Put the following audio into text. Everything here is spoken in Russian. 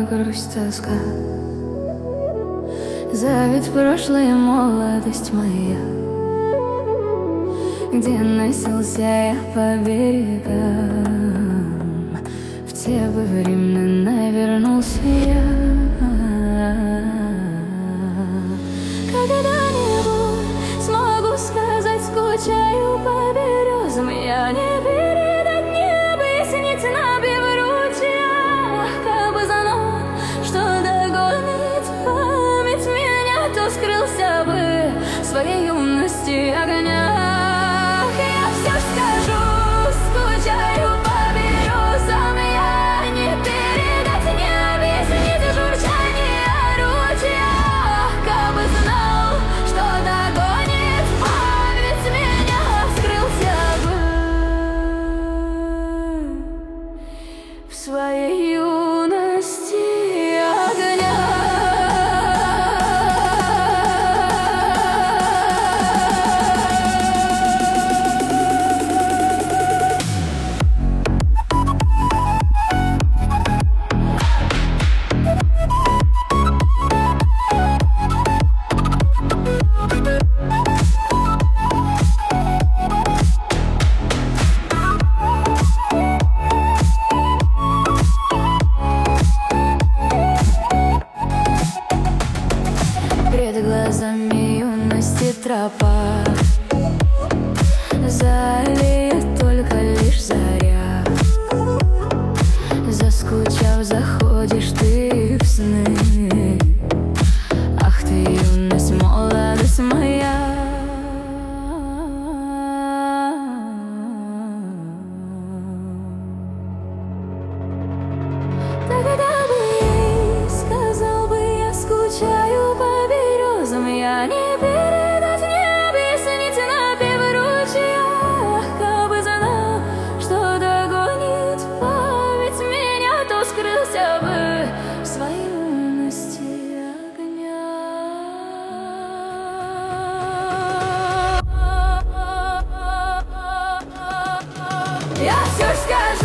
боль, грусть, тоска. Зовет прошлая молодость моя, где носился я по берегам. В те бы времена вернулся я. Когда-нибудь смогу сказать, скучаю по березам. Я не передать, не объяснить, напев ручья. Как бы знал, что догонит память меня, то скрылся бы в своей юности огня. Я все скажу, скучаю по березам. Я не передать, не объяснить журчание ручья. Как бы знал, что догонит память меня, скрылся бы в своей юности огня. Перед глазами юности тропа, залеет только лишь заря. Заскучав, заходишь ты в сны. Ах ты, юность, молодость моя. Тогда бы ей сказал бы я, скучаю по березам. Я не передать, не объяснить напев ручья. Как бы знал, что догонит память меня, то скрылся бы в своей юности огня. Я все скажу.